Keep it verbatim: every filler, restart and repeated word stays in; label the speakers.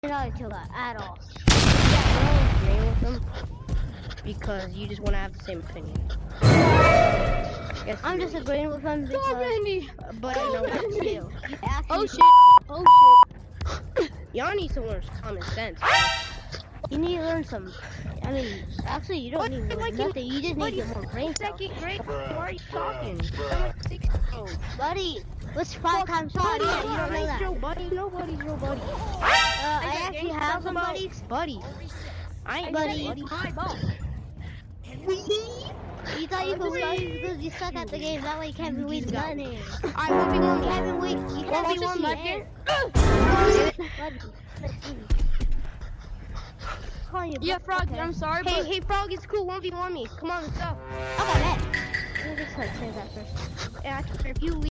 Speaker 1: not to that at all.
Speaker 2: Yeah, I don't agree with them because you just want to have the same opinion. Yes,
Speaker 1: I'm just agreeing with them because.
Speaker 2: Go, Randy. But I know what to do.
Speaker 1: Oh shit! Oh shit!
Speaker 2: Y'all need to learn common sense.
Speaker 1: You need to learn some. I mean, actually, you don't need to learn nothing. You just need to get more brain cells.
Speaker 2: Second grade. Why are you talking? I'm like six years old.
Speaker 1: Buddy, what's five times five? Yeah, you don't know that.
Speaker 2: Your buddy, nobody's your buddy.
Speaker 1: Uh, I actually have some buddies.
Speaker 2: Buddies. I ain't
Speaker 1: Buddy.
Speaker 2: buddy.
Speaker 3: Hi, boss.
Speaker 1: You thought you could win because you suck at the game. That way Kevin Weeks money.
Speaker 2: I will be one.
Speaker 1: Kevin Weeks, you can't
Speaker 2: One
Speaker 1: be
Speaker 2: v one,
Speaker 1: one
Speaker 2: buddy.
Speaker 1: Buddy.
Speaker 3: Yeah, Frog,
Speaker 1: Okay.
Speaker 3: I'm sorry,
Speaker 2: Hey,
Speaker 3: but
Speaker 2: hey, Frog, it's cool. one v one me. Come on, let's go.
Speaker 1: Okay, bet. Let me just like say that first.
Speaker 2: Yeah, if you